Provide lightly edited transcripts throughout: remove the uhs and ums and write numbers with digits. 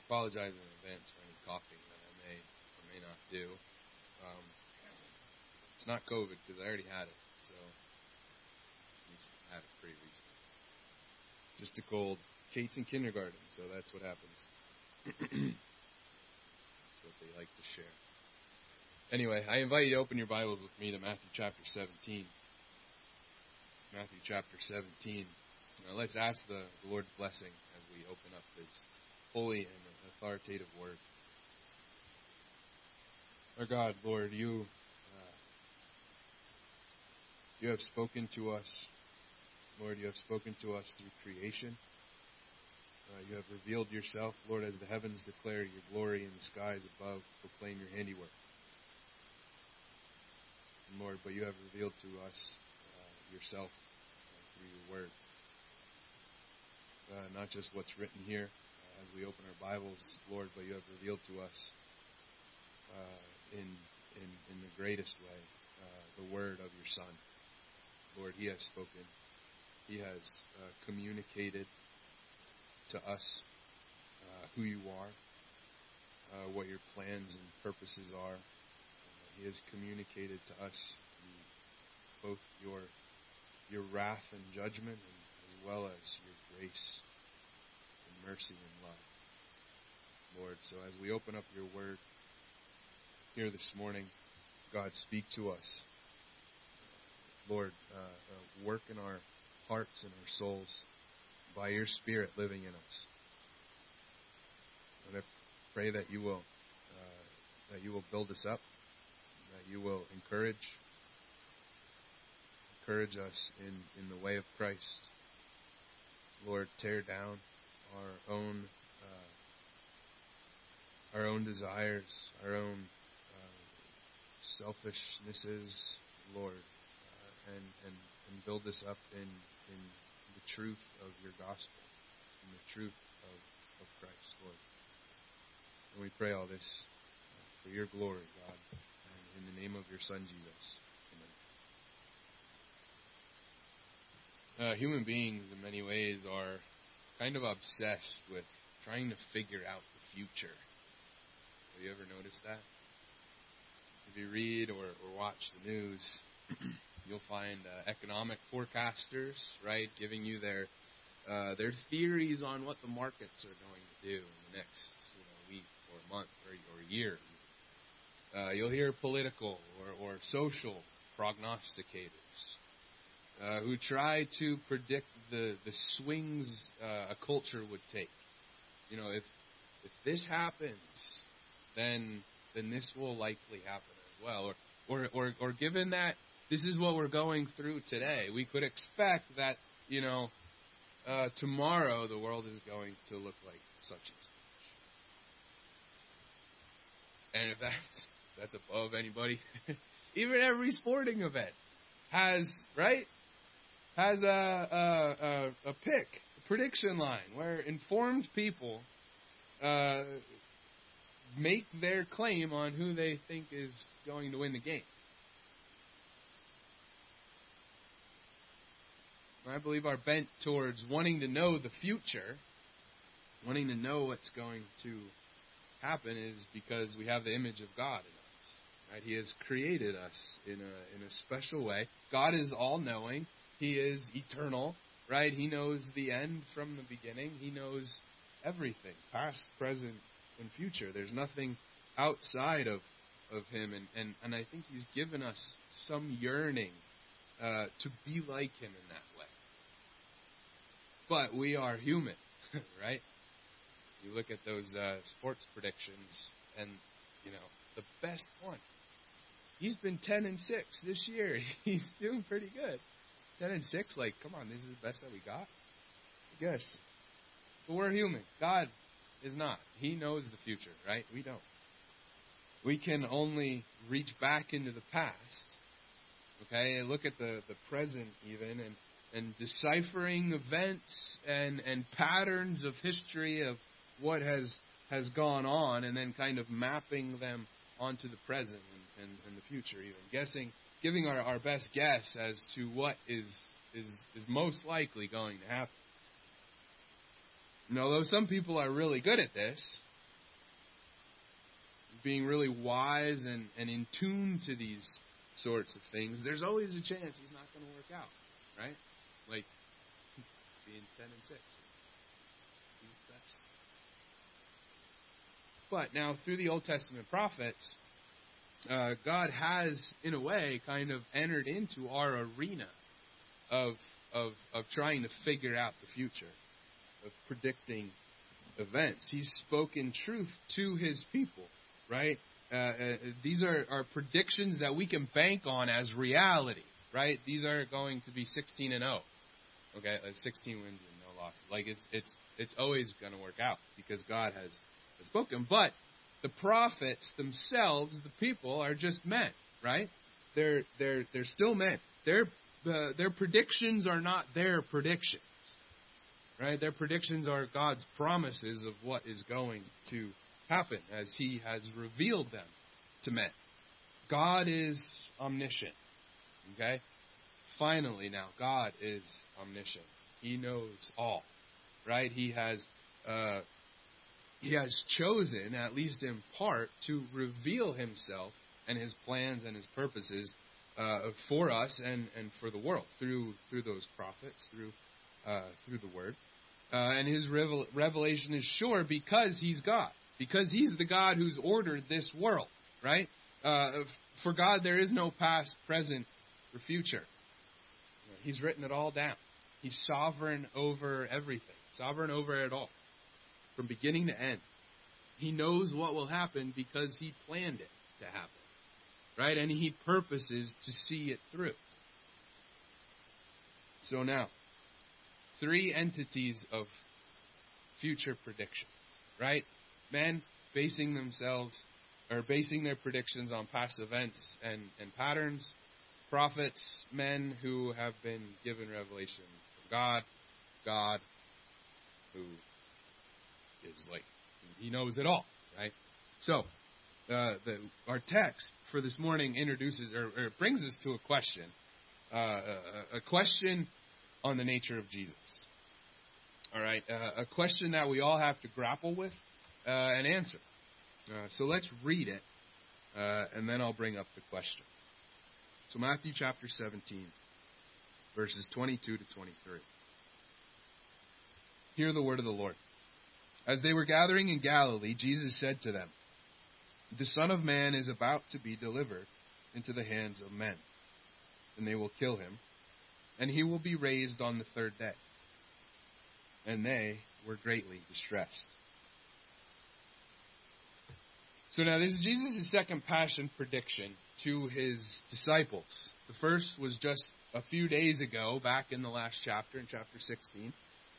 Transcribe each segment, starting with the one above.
apologize in advance for any coughing that I may or may not do. It's not COVID because I already had it, so I had it pretty recently. Just a cold. Kate's in kindergarten, so that's what happens. That's what they like to share. Anyway, I invite you to open your Bibles with me to Matthew chapter 17. Matthew chapter 17. Now let's ask the Lord's blessing as we open up His holy and authoritative word. Our God, Lord, you have spoken to us. Lord, you have spoken to us through creation. You have revealed yourself, Lord, as the heavens declare your glory and the skies above proclaim your handiwork. And Lord, but you have revealed to us yourself through your word. Not just what's written here as we open our Bibles, Lord, but you have revealed to us in the greatest way the word of your Son. Lord, He has spoken. He has communicated to us who you are, what your plans and purposes are. He has communicated to us both your wrath and judgment, as well as your grace and mercy and love. Lord, so as we open up your word here this morning, God, speak to us. Lord, work in our hearts and our souls by your Spirit living in us. And I pray that you will build us up, that you will encourage us in the way of Christ. Lord, tear down our own desires, our own selfishnesses, Lord, and build us up in the truth of your gospel, in the truth of Christ, Lord. And we pray all this for your glory, God, and in the name of your Son, Jesus. Amen. Human beings, in many ways, are kind of obsessed with trying to figure out the future. Have you ever noticed that? If you read or watch the news, you'll find economic forecasters, right, giving you their theories on what the markets are going to do in the next week or month or year. You'll hear political or social prognosticators who try to predict the swings a culture would take. If this happens, then this will likely happen as well. Or given that this is what we're going through today, we could expect that, tomorrow the world is going to look like such and such. And if that's above anybody, even every sporting event has a prediction line where informed people make their claim on who they think is going to win the game. I believe our bent towards wanting to know the future, wanting to know what's going to happen, is because we have the image of God in us. Right? He has created us in a special way. God is all-knowing. He is eternal. Right? He knows the end from the beginning. He knows everything, past, present, and future. There's nothing outside of Him, and I think He's given us some yearning to be like Him in that way. But we are human, right? You look at those sports predictions, and the best one. He's been 10-6 this year. He's doing pretty good. 10-6, come on, this is the best that we got, I guess. But we're human. God is not. He knows the future, right? We don't. We can only reach back into the past, okay, and look at the present even, and deciphering events and patterns of history of what has gone on, and then kind of mapping them onto the present and the future even. Giving our best guess as to what is most likely going to happen. And although some people are really good at this, being really wise and in tune to these sorts of things, there's always a chance he's not going to work out, right? Like being 10 and 6. But now through the Old Testament prophets, God has, in a way, kind of entered into our arena of trying to figure out the future, of predicting events. He's spoken truth to his people, right? These are predictions that we can bank on as reality, right? These are going to be 16 and 0. Okay, 16 wins and no losses. Like it's always going to work out because God has spoken. But the prophets themselves, the people, are just men, right? They're still men. Their predictions are not their predictions, right? Their predictions are God's promises of what is going to happen as He has revealed them to men. God is omniscient. Okay? Finally now, God is omniscient. He knows all. Right? He has chosen, at least in part, to reveal Himself and His plans and His purposes for us and for the world through those prophets, through the Word. And His revelation is sure because He's God. Because He's the God who's ordered this world, right? For God, there is no past, present, or future. He's written it all down. He's sovereign over everything. Sovereign over it all. From beginning to end. He knows what will happen because He planned it to happen. Right? And He purposes to see it through. So now, 3 entities of future predictions. Right? Men basing their predictions on past events and patterns. Prophets, men who have been given revelation from God. God, who is like, He knows it all, right? So, our text for this morning introduces, or brings us to a question. A question on the nature of Jesus. All right? A question that we all have to grapple with and answer. So let's read it, and then I'll bring up the question. So Matthew chapter 17, verses 22 to 23. Hear the word of the Lord. As they were gathering in Galilee, Jesus said to them, "The Son of Man is about to be delivered into the hands of men, and they will kill Him, and He will be raised on the 3rd day." And they were greatly distressed. So now this is Jesus' second passion prediction to His disciples. The first was just a few days ago, back in the last chapter, in chapter 16.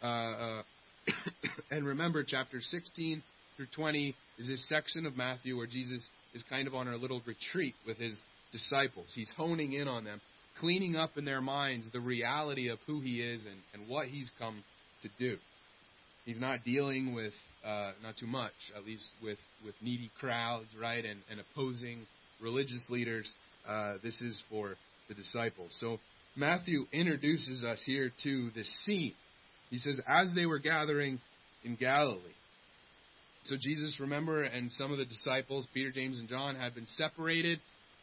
And remember, chapter 16 through 20 is this section of Matthew where Jesus is kind of on a little retreat with His disciples. He's honing in on them, cleaning up in their minds the reality of who He is and what He's come to do. He's not dealing with, not too much, at least with needy crowds, right, and opposing religious leaders. This is for the disciples. So Matthew introduces us here to the scene. He says, as they were gathering in Galilee. So Jesus, remember, and some of the disciples, Peter, James, and John, had been separated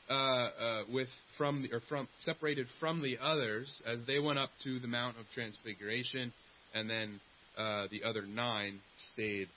separated from the others as they went up to the Mount of Transfiguration, and then the other 9 stayed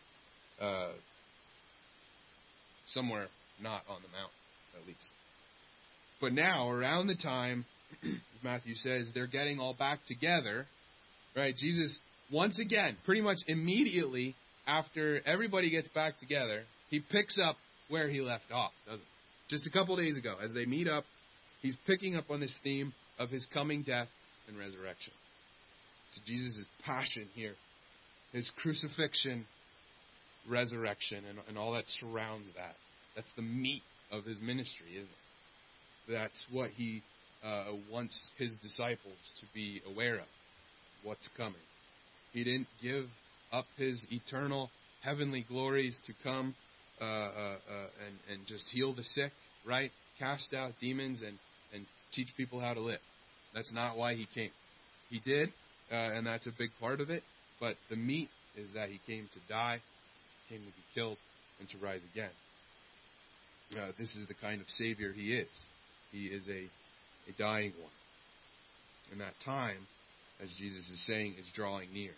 somewhere not on the mountain, at least. But now, around the time, Matthew says, they're getting all back together, right? Jesus, once again, pretty much immediately after everybody gets back together, He picks up where He left off, doesn't He? Just a couple days ago, as they meet up, He's picking up on this theme of His coming death and resurrection. So Jesus' passion here, His crucifixion, resurrection, and all that surrounds that. That's the meat of His ministry, isn't it? That's what He wants His disciples to be aware of, what's coming. He didn't give up His eternal heavenly glories to come and just heal the sick, right? Cast out demons and teach people how to live. That's not why He came. He did, and that's a big part of it, but the meat is that He came to die, came to be killed, and to rise again. this is the kind of Savior he is. He is a dying one. And that time, as Jesus is saying, is drawing near.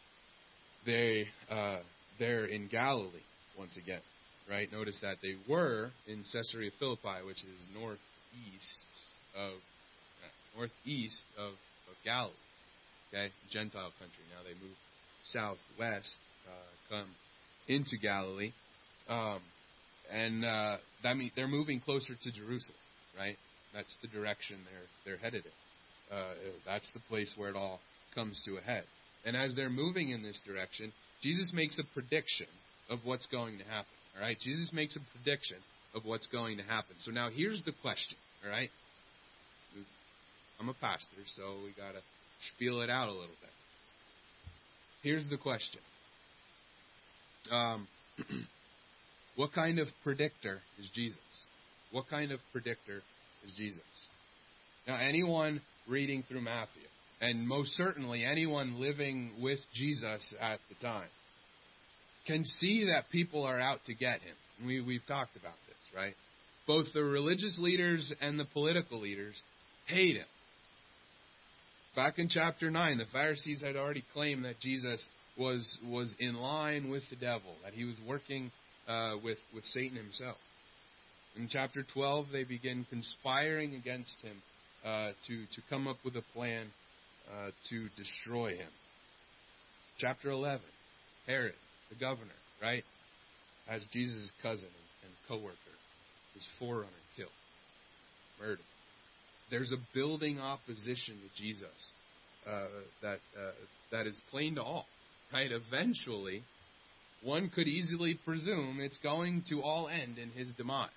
They're in Galilee once again, right? Notice that they were in Caesarea Philippi, which is northeast of Galilee, okay, Gentile country. Now they move southwest, come into Galilee, and that means they're moving closer to Jerusalem, right? That's the direction they're headed in. That's the place where it all comes to a head. And as they're moving in this direction, Jesus makes a prediction of what's going to happen. All right? Jesus makes a prediction of what's going to happen. So now here's the question. All right? I'm a pastor, so we got to spiel it out a little bit. Here's the question. What kind of predictor is Jesus? What kind of predictor is Jesus? Now, anyone reading through Matthew, and most certainly anyone living with Jesus at the time, can see that people are out to get him. We've talked about this, right? Both the religious leaders and the political leaders hate him. Back in chapter 9, the Pharisees had already claimed that Jesus was in line with the devil, that he was working with Satan himself. In chapter 12, they begin conspiring against him to come up with a plan to destroy him. Chapter 11, Herod, the governor, right, has Jesus' cousin and co-worker, his forerunner, killed, murdered. There's a building opposition to Jesus that is plain to all, right? Eventually, one could easily presume it's going to all end in his demise.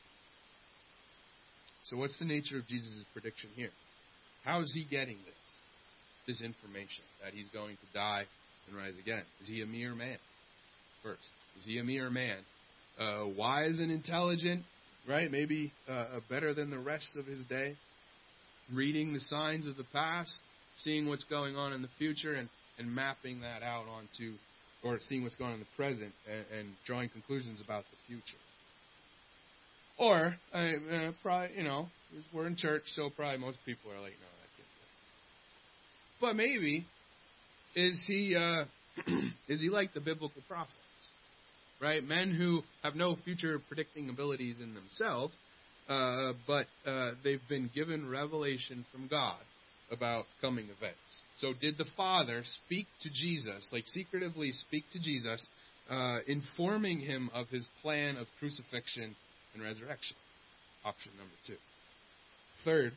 So what's the nature of Jesus' prediction here? How is he getting this information, that he's going to die and rise again? Is he a mere man? First, is he a mere man? Wise and intelligent, right? Maybe better than the rest of his day. Reading the signs of the past, seeing what's going on in the future, and mapping that out onto, or seeing what's going on in the present, and drawing conclusions about the future. Or, probably, we're in church, so probably most people are like, no, that can't be. But maybe, is he like the biblical prophets? Right? Men who have no future predicting abilities in themselves, but they've been given revelation from God about coming events. So did the Father speak to Jesus, like secretively speak to Jesus, informing him of his plan of crucifixion and resurrection? Option number 2. Third,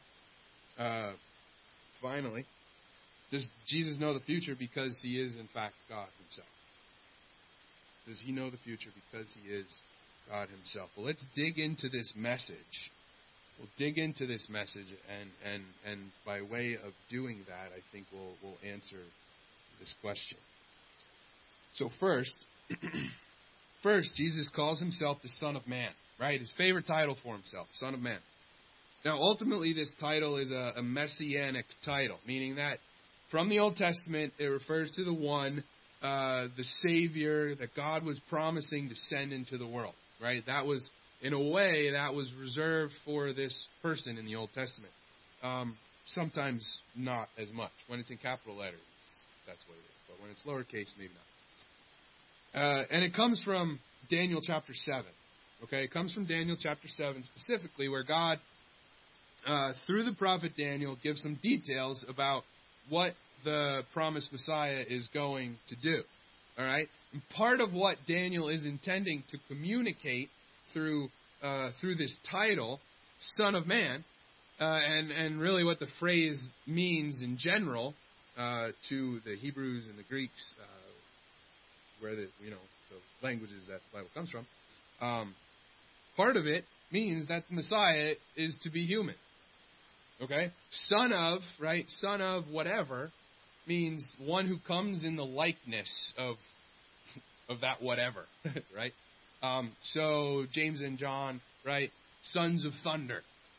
finally, does Jesus know the future because he is in fact God himself? Does he know the future because he is God himself? Well, let's dig into this message. We'll dig into this message, and by way of doing that, I think we'll answer this question. So first, Jesus calls himself the Son of Man, right? His favorite title for himself, Son of Man. Now, ultimately, this title is a messianic title, meaning that from the Old Testament, it refers to the one, the Savior that God was promising to send into the world, right? That was, in a way, that was reserved for this person in the Old Testament. Sometimes not as much. When it's in capital letters, that's what it is. But when it's lowercase, maybe not. And it comes from Daniel chapter 7. Okay, it comes from Daniel chapter 7 specifically, where God, through the prophet Daniel, gives some details about what the promised Messiah is going to do. All right? And part of what Daniel is intending to communicate through this title, Son of Man, and really what the phrase means in general to the Hebrews and the Greeks, where the languages that the Bible comes from, part of it means that the Messiah is to be human. Okay? Son of, right? Son of whatever means one who comes in the likeness of that whatever, right? So James and John, right? Sons of thunder,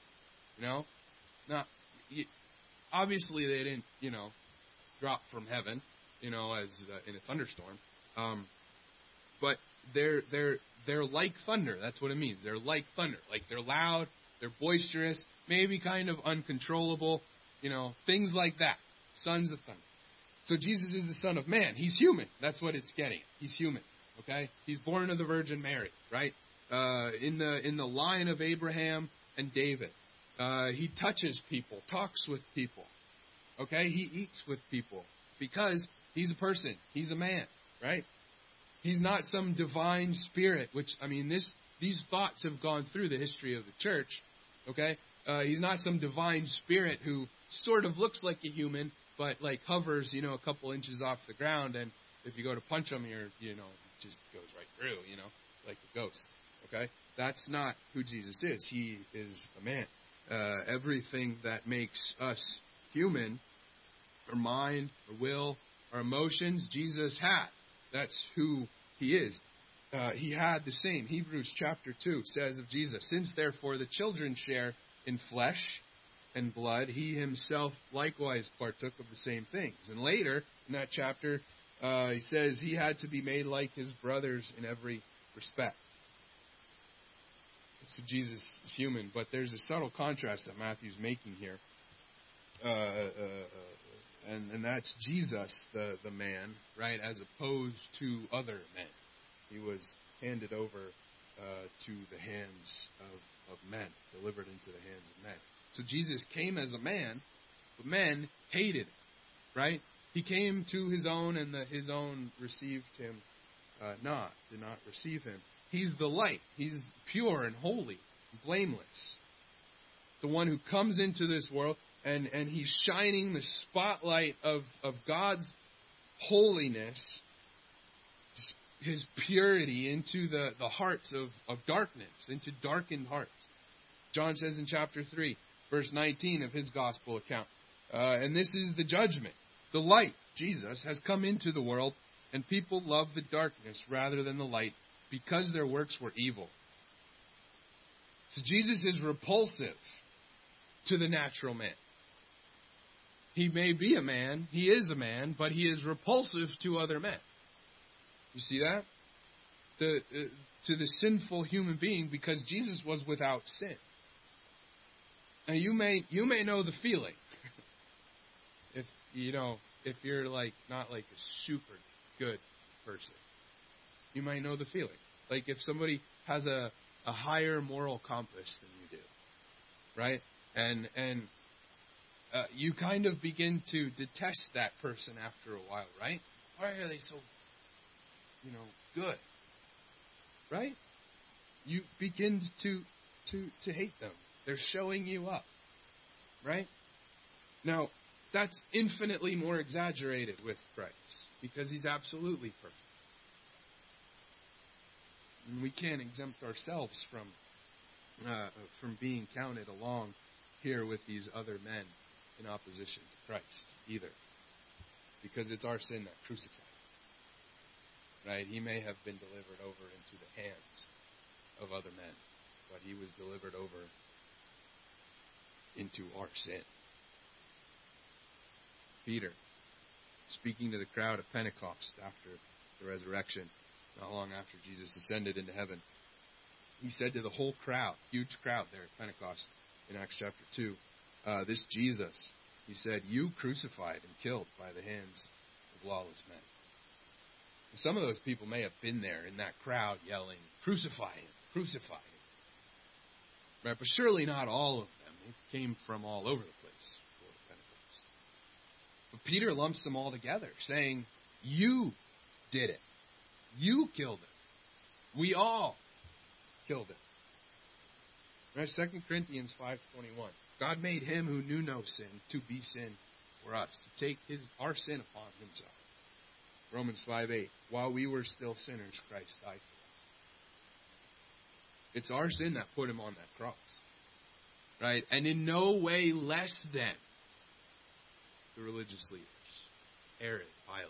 Not obviously they didn't, drop from heaven, as in a thunderstorm. But they're like thunder. That's what it means. They're like thunder. Like they're loud, they're boisterous, maybe kind of uncontrollable, things like that. Sons of thunder. So Jesus is the Son of Man. He's human. That's what it's getting. He's human. Okay? He's born of the Virgin Mary, right? In the line of Abraham and David. He touches people, talks with people. Okay? He eats with people because he's a person. He's a man, right? He's not some divine spirit, which, these thoughts have gone through the history of the church. Okay? He's not some divine spirit who sort of looks like a human, but like hovers, a couple inches off the ground, and if you go to punch him, it just goes right through, like a ghost. Okay? That's not who Jesus is. He is a man. Everything that makes us human, our mind, our will, our emotions, Jesus had. That's who he is. He had the same. Hebrews chapter 2 says of Jesus, "Since therefore the children share in flesh and blood, he himself likewise partook of the same things." And later in that chapter, he says he had to be made like his brothers in every respect. So Jesus is human, but there's a subtle contrast that Matthew's making here. And that's Jesus, the man, right, as opposed to other men. He was handed over to the hands of men, delivered into the hands of men. So Jesus came as a man, but men hated him, right? He came to his own, and his own received him did not receive him. He's the light. He's pure and holy, blameless. The one who comes into this world, and he's shining the spotlight of God's holiness, his purity into the hearts of darkness, into darkened hearts. John says in chapter 3, verse 19 of his gospel account, and this is the judgment. The light, Jesus, has come into the world, and people love the darkness rather than the light, because their works were evil. So Jesus is repulsive to the natural man. He may be a man, he is a man, but he is repulsive to other men. You see that? To the sinful human being, because Jesus was without sin. Now you may know the feeling. If you're not like a super good person. You might know the feeling. Like if somebody has a higher moral compass than you do, right? And you kind of begin to detest that person after a while, right? Why are they so, good? Right? You begin to hate them. They're showing you up, right? Now, that's infinitely more exaggerated with Christ, because he's absolutely perfect. And we can't exempt ourselves from being counted along here with these other men in opposition to Christ either, because it's our sin that crucified him. Right? He may have been delivered over into the hands of other men, but he was delivered over into our sin. Peter, speaking to the crowd at Pentecost after the resurrection, not long after Jesus ascended into heaven, he said to the whole crowd, huge crowd there at Pentecost in Acts chapter 2, this Jesus, he said, you crucified and killed by the hands of lawless men. And some of those people may have been there in that crowd yelling, crucify him, crucify him. Right? But surely not all of them. It came from all over the place before the Pentecost. But Peter lumps them all together, saying, you did it. You killed him. We all killed him. Right? 2 Corinthians 5:21. God made him who knew no sin to be sin for us, to take our sin upon himself. Romans 5:8. While we were still sinners, Christ died for us. It's our sin that put him on that cross. Right? And in no way less than the religious leaders, Herod, Pilate,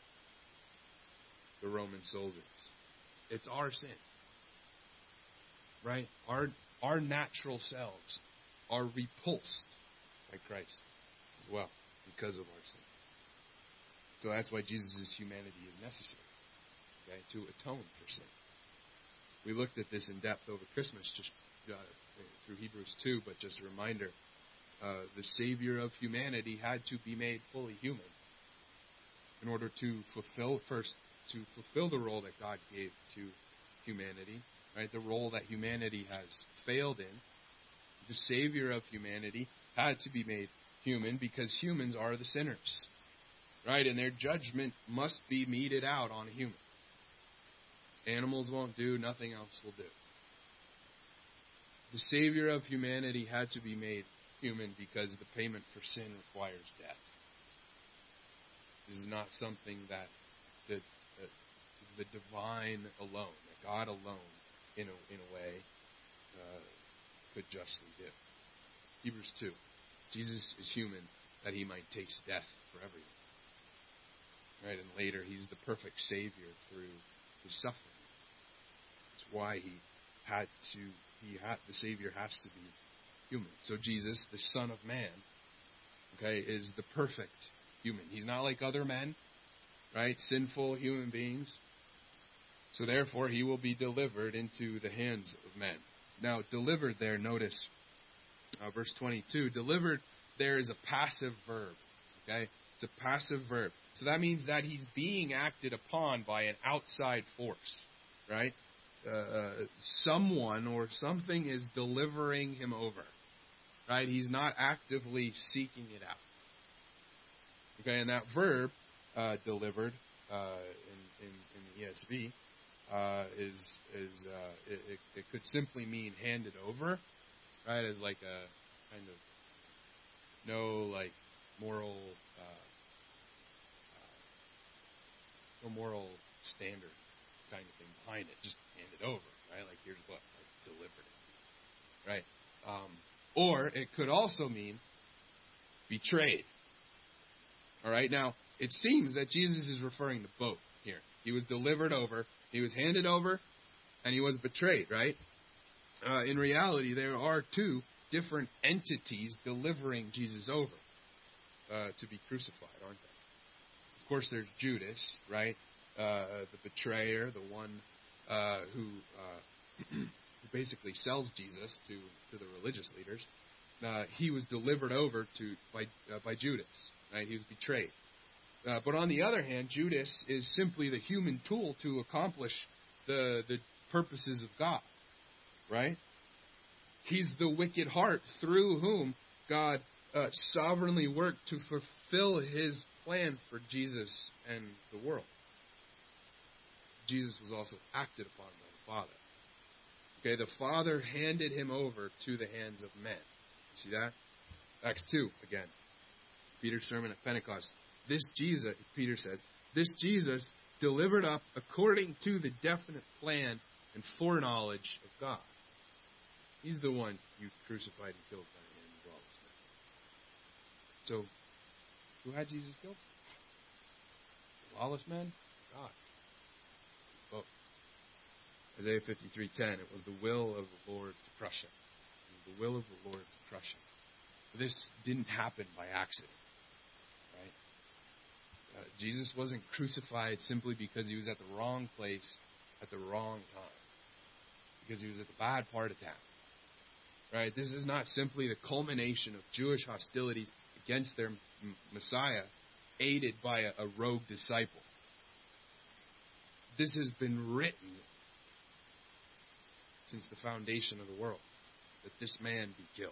the Roman soldiers. It's our sin. Right? Our natural selves are repulsed by Christ as well because of our sin. So that's why Jesus' humanity is necessary. Okay? To atone for sin. We looked at this in depth over Christmas, just through Hebrews 2, but just a reminder, the Savior of humanity had to be made fully human in order to fulfill the role that God gave to humanity, right? The role that humanity has failed in. The Savior of humanity had to be made human because humans are the sinners, right? And their judgment must be meted out on a human. Animals won't do, nothing else will do. The Savior of humanity had to be made human because the payment for sin requires death. This is not something that the divine alone, that God alone, in a way, could justly do. Hebrews 2. Jesus is human that he might taste death for everyone. Right? And later, he's the perfect Savior through his suffering. That's why the Savior has to be human. So Jesus, the Son of Man, okay, is the perfect human. He's not like other men, right? Sinful human beings. So therefore, he will be delivered into the hands of men. Now, delivered there, notice verse 22. Delivered there is a passive verb, okay? It's a passive verb. So that means that he's being acted upon by an outside force, right? Someone or something is delivering him over, right? He's not actively seeking it out. Okay, and that verb, delivered, in the ESV, it could simply mean handed over, right? As like a kind of moral, no moral standard kind of thing behind it. Just hand it over, right? Like here's what, like delivered it, right? Or it could also mean betrayed. All right. Now it seems that Jesus is referring to both here. He was delivered over, he was handed over, and he was betrayed. Right? In reality, there are two different entities delivering Jesus over to be crucified, aren't there? Of course, there's Judas, right? The betrayer, the one who basically sells Jesus to the religious leaders. He was delivered over by Judas, right? He was betrayed. But on the other hand, Judas is simply the human tool to accomplish the purposes of God, right? He's the wicked heart through whom God sovereignly worked to fulfill his plan for Jesus and the world. Jesus was also acted upon by the Father. Okay, the Father handed him over to the hands of men. You see that? Acts 2, again. Peter's sermon at Pentecost. This Jesus, Peter says, this Jesus delivered up according to the definite plan and foreknowledge of God. He's the one you crucified and killed by the hand of lawless men. So, who had Jesus killed? The lawless men? God. Both. Isaiah 53:10. It was the will of the Lord to crush him. It was the will of the Lord to crush him. But this didn't happen by accident. Right? Jesus wasn't crucified simply because he was at the wrong place at the wrong time. Because he was at the bad part of town. Right? This is not simply the culmination of Jewish hostilities against their Messiah, aided by a rogue disciple. This has been written since the foundation of the world, that this man be killed.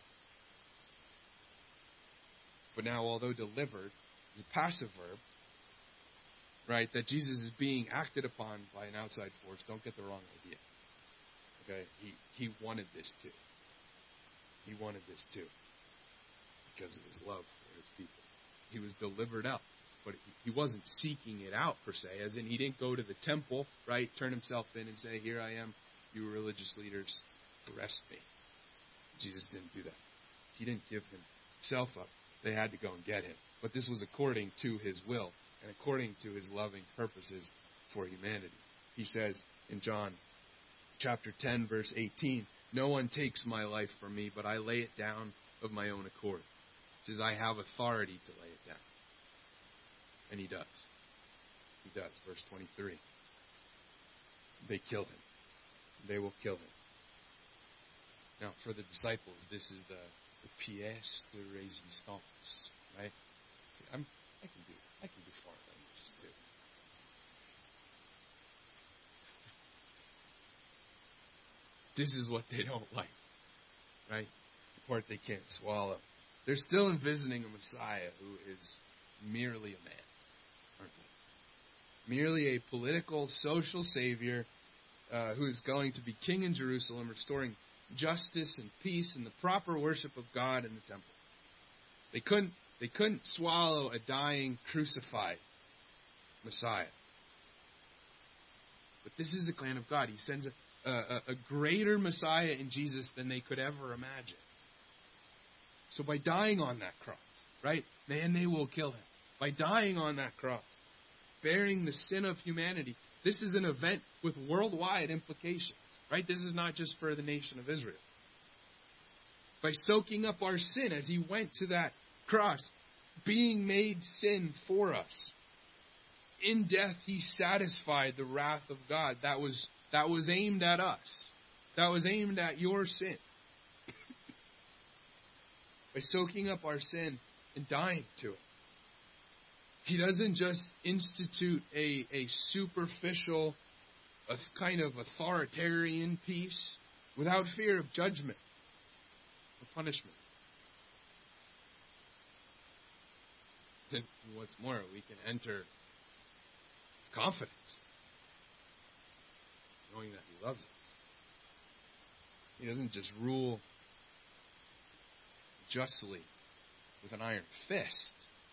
But now, although delivered is a passive verb, right, that Jesus is being acted upon by an outside force, don't get the wrong idea. Okay? He wanted this too. He wanted this too. Because of his love for his people. He was delivered up. But he wasn't seeking it out, per se. As in, he didn't go to the temple, right, turn himself in and say, here I am, you religious leaders, arrest me. Jesus didn't do that. He didn't give himself up. They had to go and get him. But this was according to his will and according to his loving purposes for humanity. He says in John chapter 10, verse 18, no one takes my life from me, but I lay it down of my own accord. He says, I have authority to lay it down. And he does. He does. Verse 23. They kill him. they will kill him. Now, for the disciples, this is the pièce de résistance, right? I can do foreign languages too. This is what they don't like, right? The part they can't swallow. They're still envisioning a Messiah who is merely a man, aren't they? Merely a political, social savior who is going to be king in Jerusalem, restoring justice and peace and the proper worship of God in the temple. They couldn't swallow a dying, crucified Messiah. But this is the plan of God. He sends a greater Messiah in Jesus than they could ever imagine. So by dying on that cross, right, then they will kill him. By dying on that cross, bearing the sin of humanity, this is an event with worldwide implications, right? This is not just for the nation of Israel. By soaking up our sin as he went to that cross, being made sin for us. In death, he satisfied the wrath of God that was aimed at us. That was aimed at your sin. By soaking up our sin and dying to it. He doesn't just institute a superficial, a kind of authoritarian peace without fear of judgment or punishment. And what's more, we can enter confidence, knowing that he loves us. He doesn't just rule justly with an iron fist,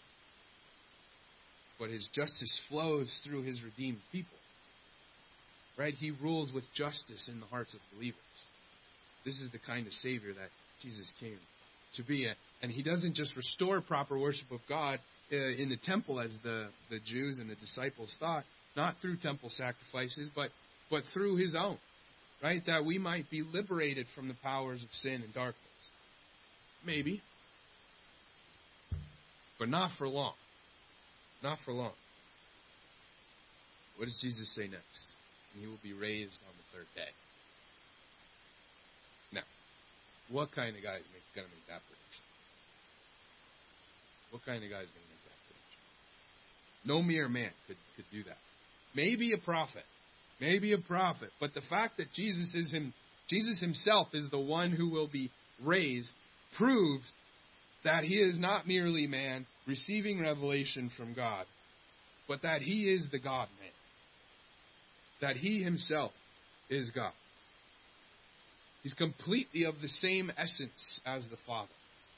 but his justice flows through his redeemed people. Right? He rules with justice in the hearts of believers. This is the kind of Savior that Jesus came to be. And he doesn't just restore proper worship of God in the temple as the Jews and the disciples thought, not through temple sacrifices, but through his own. Right? That we might be liberated from the powers of sin and darkness. Maybe. But not for long. Not for long. What does Jesus say next? And he will be raised on the third day. Now, what kind of guy is going to make that prediction? What kind of guy is going to make that prediction? No mere man could do that. Maybe a prophet. Maybe a prophet. But the fact that Jesus himself is the one who will be raised proves that he is not merely man receiving revelation from God, but that he is the God-man. That he himself is God. He's completely of the same essence as the Father.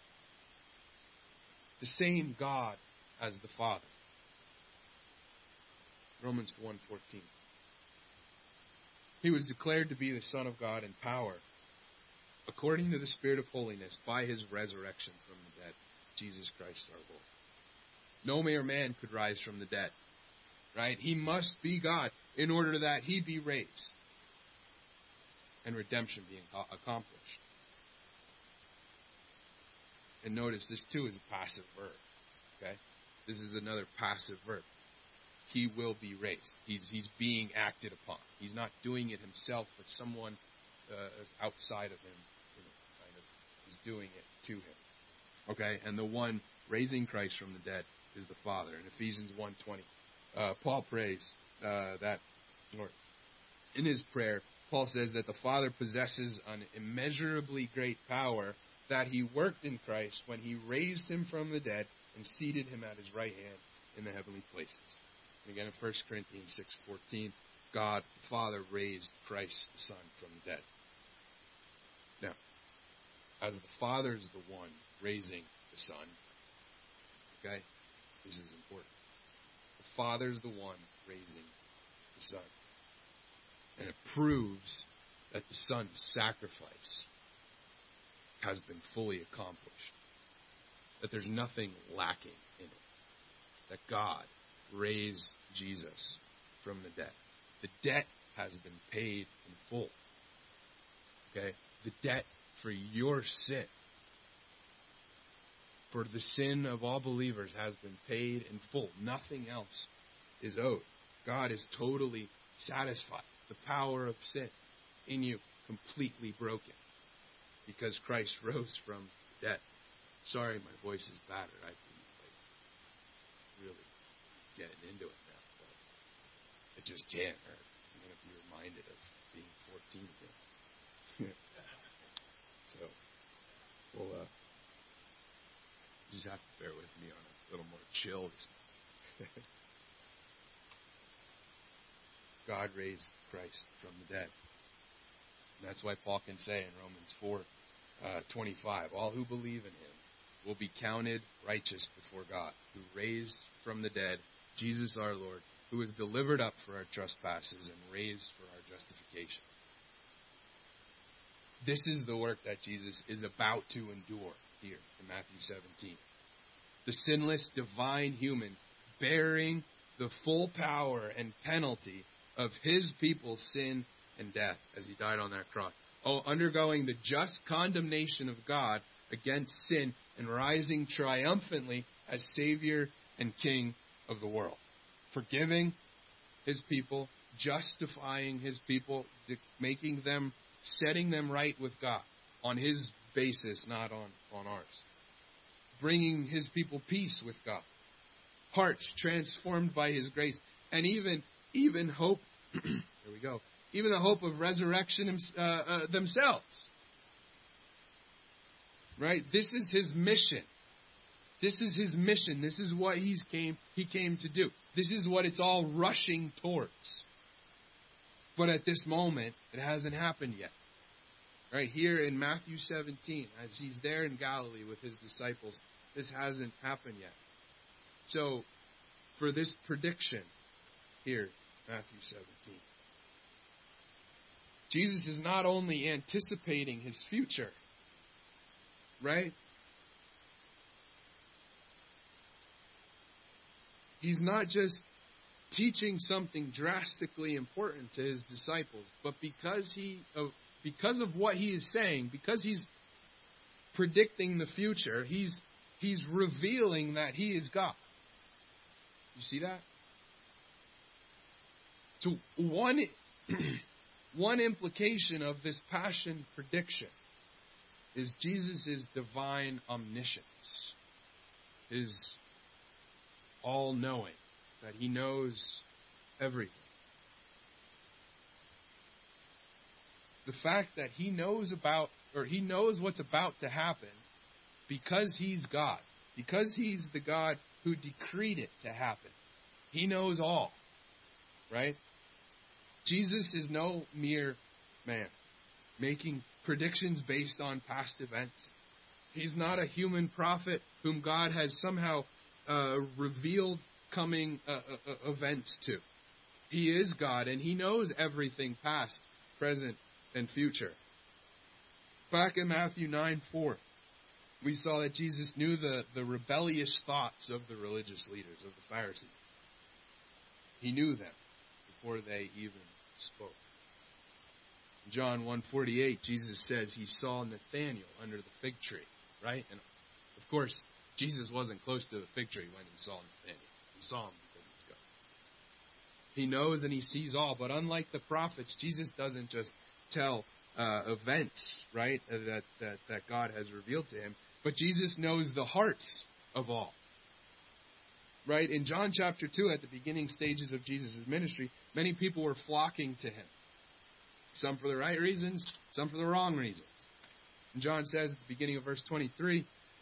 The same God as the Father. Romans 1:14. He was declared to be the Son of God in power, according to the Spirit of holiness, by his resurrection from the dead, Jesus Christ our Lord. No mere man could rise from the dead. Right? He must be God in order that he be raised and redemption being accomplished. And notice this too is a passive verb. Okay? This is another passive verb. He will be raised. He's being acted upon. He's not doing it himself, but someone outside of him, kind of is doing it to him. Okay? And the one raising Christ from the dead is the Father. In Ephesians 1:20. Paul prays that, or in his prayer, Paul says that the Father possesses an immeasurably great power that he worked in Christ when he raised him from the dead and seated him at his right hand in the heavenly places. And again in 1 Corinthians 6:14, God the Father raised Christ the Son from the dead. Now, as the Father is the one raising the Son, okay, this is important. The Father's the one raising the Son. And it proves that the Son's sacrifice has been fully accomplished. That there's nothing lacking in it. That God raised Jesus from the dead. The debt has been paid in full. Okay? The debt for your sin, for the sin of all believers, has been paid in full. Nothing else is owed. God is totally satisfied. The power of sin. in you completely broken because Christ rose from the dead. Sorry, my voice is battered. I've been really getting into it now, but it just can't hurt. I'm going to be reminded of being 14 again. So, we'll just have to bear with me on a little more chill. God raised Christ from the dead. And that's why Paul can say in Romans 4:25, all who believe in him will be counted righteous before God, who raised from the dead Jesus our Lord, who was delivered up for our trespasses and raised for our justification. This is the work that Jesus is about to endure here in Matthew 17. The sinless divine human bearing the full power and penalty of his people's sin and death as he died on that cross. Oh, undergoing the just condemnation of God against sin and rising triumphantly as Savior and King of the world. Forgiving his people, justifying his people, setting them right with God on his basis, not on ours. Bringing his people peace with God. Hearts transformed by his grace. And even hope, there we go, even the hope of resurrection themselves. Right? This is his mission. This is his mission. This is what he came to do. This is what it's all rushing towards. But at this moment, it hasn't happened yet. Right here in Matthew 17, as he's there in Galilee with his disciples, this hasn't happened yet. So, for this prediction here, Matthew 17, Jesus is not only anticipating his future, right? He's not just teaching something drastically important to his disciples, but because of what he is saying, because he's predicting the future, he's revealing that he is God. You see that? So one implication of this passion prediction is Jesus' divine omniscience, his all-knowing, that he knows everything. The fact that he knows what's about to happen because he's God, because he's the God who decreed it to happen. He knows all, right? Jesus is no mere man making predictions based on past events. He's not a human prophet whom God has somehow revealed coming events to. He is God, and he knows everything past, present, and future. Back in Matthew 9:4, we saw that Jesus knew the rebellious thoughts of the religious leaders, of the Pharisees. He knew them before they even spoke. In John 1:48, Jesus says he saw Nathanael under the fig tree, right? And of course, Jesus wasn't close to the fig tree when he saw Nathanael. He saw him because he's God. He knows and he sees all, but unlike the prophets, Jesus doesn't just tell events, right, that God has revealed to him, but Jesus knows the hearts of all. Right? In John chapter 2, at the beginning stages of Jesus' ministry, many people were flocking to him. Some for the right reasons, some for the wrong reasons. And John says at the beginning of verse 23,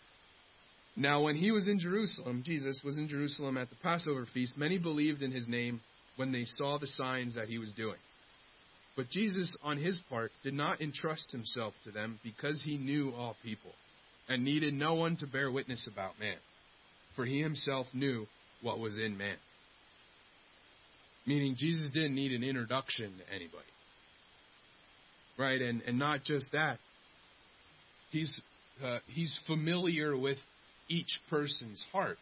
now when he was in Jerusalem, Jesus was in Jerusalem at the Passover feast, many believed in his name when they saw the signs that he was doing. But Jesus, on his part, did not entrust himself to them because he knew all people and needed no one to bear witness about man, for he himself knew what was in man. Meaning Jesus didn't need an introduction to anybody. Right? And not just that. He's familiar with each person's heart.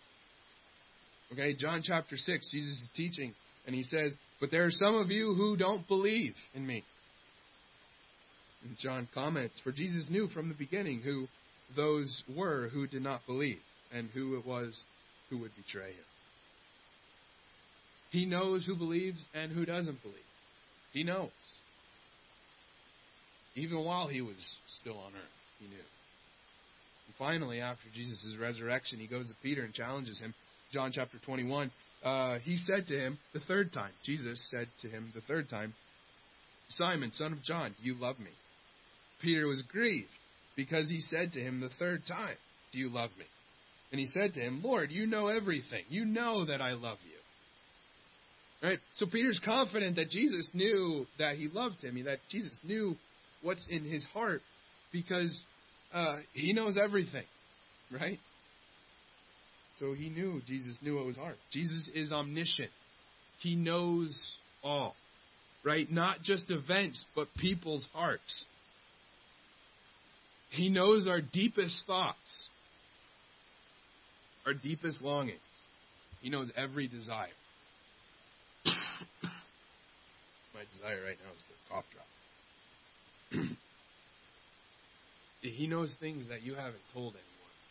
Okay, John chapter 6, Jesus is teaching, and he says, but there are some of you who don't believe in me. And John comments, for Jesus knew from the beginning who those were who did not believe, and who it was who would betray him. He knows who believes and who doesn't believe. He knows. Even while he was still on earth, he knew. And finally, after Jesus' resurrection, he goes to Peter and challenges him. John chapter 21, he said to him the third time, Jesus said to him the third time, Simon, son of John, do you love me? Peter was grieved because he said to him the third time, do you love me? And he said to him, Lord, you know everything. You know that I love you. Right? So Peter's confident that Jesus knew that he loved him, that Jesus knew what's in his heart because he knows everything. Right? So he knew, Jesus knew what was heart. Jesus is omniscient. He knows all. Right? Not just events, but people's hearts. He knows our deepest thoughts, our deepest longings. He knows every desire. My desire right now is for a cough drop. He knows things that you haven't told anyone.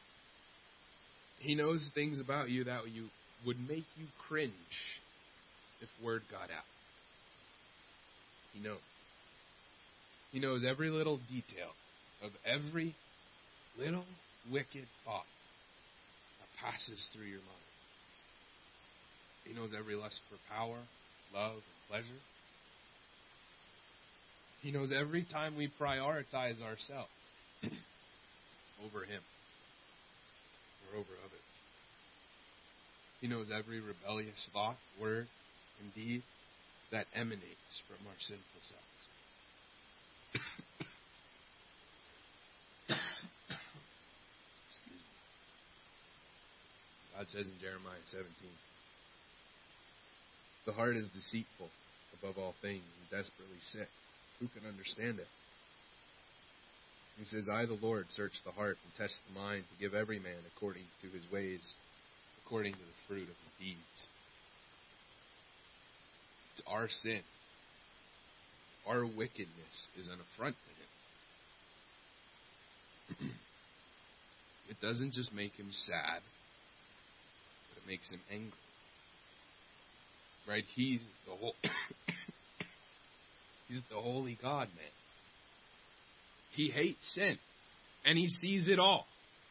He knows things about you that would make you cringe if word got out. He knows. He knows every little detail of every little wicked thought that passes through your mind. He knows every lust for power, love, and pleasure. He knows every time we prioritize ourselves over Him or over others. He knows every rebellious thought, word, and deed that emanates from our sinful selves. Excuse me. God says in Jeremiah 17, the heart is deceitful above all things and desperately sick. Who can understand it? He says, I, the Lord, search the heart and test the mind to give every man according to his ways, according to the fruit of his deeds. It's our sin. Our wickedness is an affront to Him. It doesn't just make Him sad, but it makes Him angry. Right? He's the holy God, man. He hates sin, and He sees it all.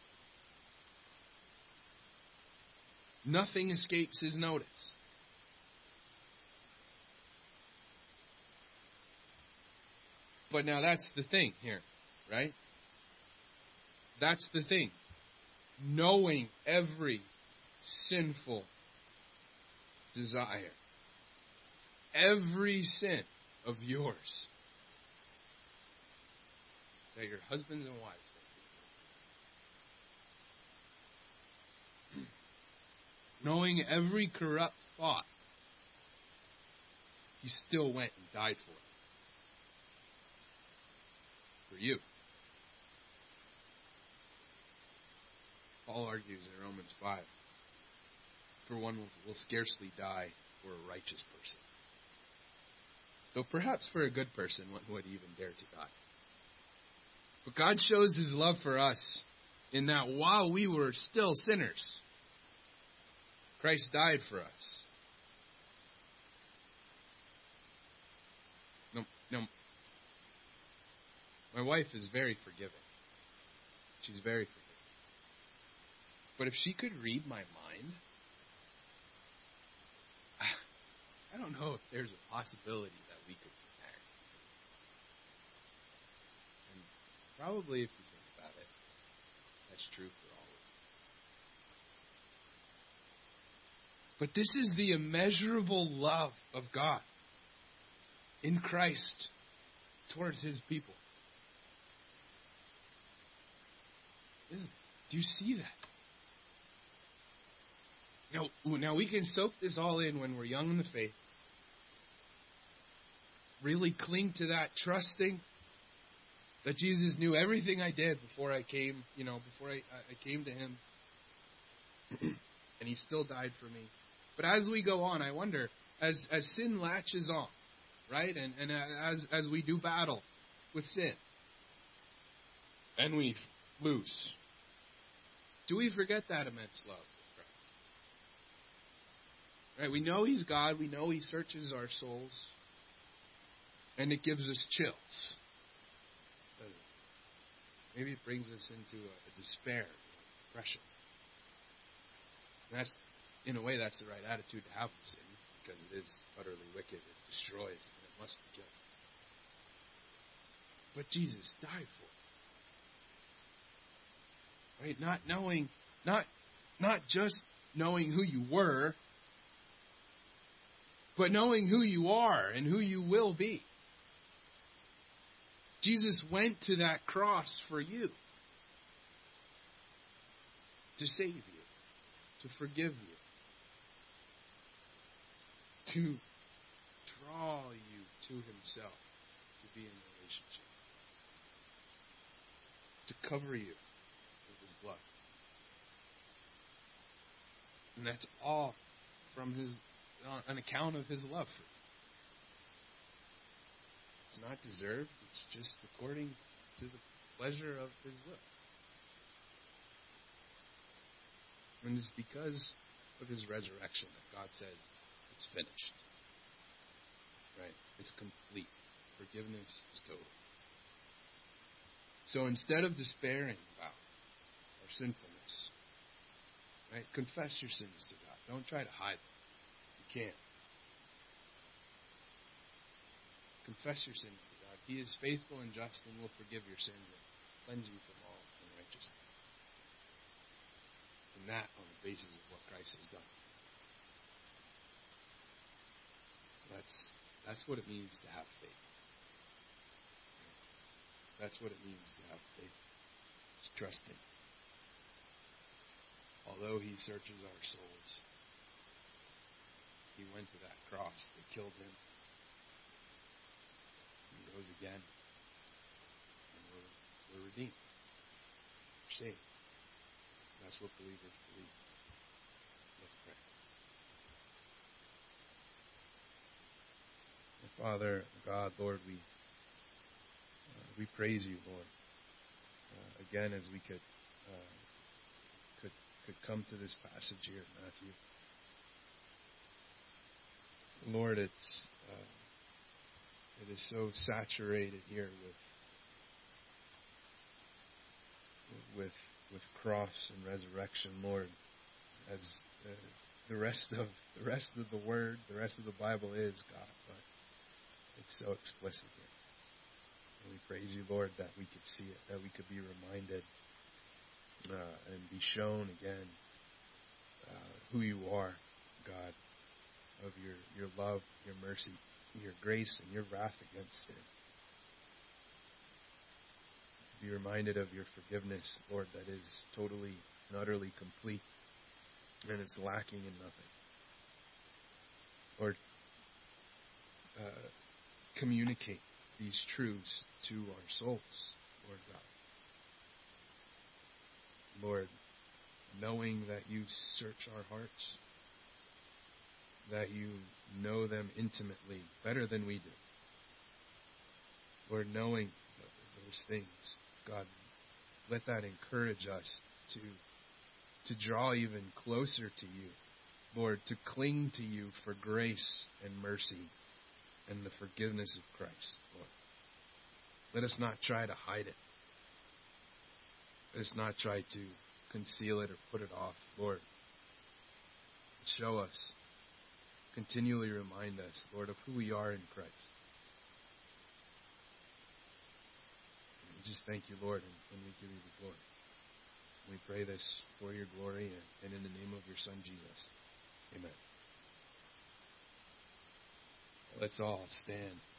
Nothing escapes His notice. But now that's the thing here, right? That's the thing. Knowing every sinful desire, every sin of yours, that your husbands and wives knowing every corrupt thought, He still went and died for it. For you. Paul argues in Romans 5, for one will scarcely die for a righteous person. Though perhaps for a good person, one would even dare to die. But God shows His love for us in that while we were still sinners, Christ died for us. No, my wife is very forgiving. She's very forgiving. But if she could read my mind, I don't know if there's a possibility that we could be married. And probably if you think about it, that's true for all of us. But this is the immeasurable love of God in Christ towards His people. Isn't it? Do you see that? Now we can soak this all in when we're young in the faith. Really cling to that, trusting that Jesus knew everything I did before I came, before I came to Him. And He still died for me. But as we go on, I wonder, as sin latches on, right? And as we do battle with sin, and we lose, do we forget that immense love? Right? We know He's God. We know He searches our souls. And it gives us chills. Maybe it brings us into a despair, depression. And that's, in a way, that's the right attitude to have with sin, because it is utterly wicked, it destroys, and it must be killed. But Jesus died for it. Right? Not knowing, not just knowing who you were, but knowing who you are and who you will be. Jesus went to that cross for you, to save you, to forgive you, to draw you to himself, to be in a relationship, to cover you with his blood. And that's all from on account of his love for you. It's not deserved, it's just according to the pleasure of his will. And it's because of his resurrection that God says it's finished. Right? It's complete. Forgiveness is total. So instead of despairing about our sinfulness, right, confess your sins to God. Don't try to hide them. You can't. Confess your sins to God. He is faithful and just and will forgive your sins and cleanse you from all unrighteousness. And that on the basis of what Christ has done. So that's what it means to have faith. That's what it means to have faith. It's trusting. Although he searches our souls, he went to that cross that killed him. He rose again. And we're redeemed. We're saved. That's what believers believe. Let's pray. Father, God, Lord, we praise you, Lord. Again, as we could come to this passage here in Matthew. Lord, it is so saturated here with cross and resurrection, Lord, as the rest of the Word, the rest of the Bible is, God, but it's so explicit here. And we praise you, Lord, that we could see it, that we could be reminded and be shown again who you are, God, of your love, your mercy, your grace, and your wrath against sin. To be reminded of your forgiveness, Lord, that is totally and utterly complete, and it's lacking in nothing. Lord, communicate these truths to our souls, Lord God. Lord, knowing that you search our hearts, that you know them intimately, better than we do. Lord, knowing those things, God, let that encourage us to draw even closer to you. Lord, to cling to you for grace and mercy and the forgiveness of Christ, Lord. Let us not try to hide it. Let us not try to conceal it or put it off, Lord. Show us, continually remind us, Lord, of who we are in Christ. And we just thank you, Lord, and we give you the glory. We pray this for your glory and in the name of your Son, Jesus. Amen. Let's all stand.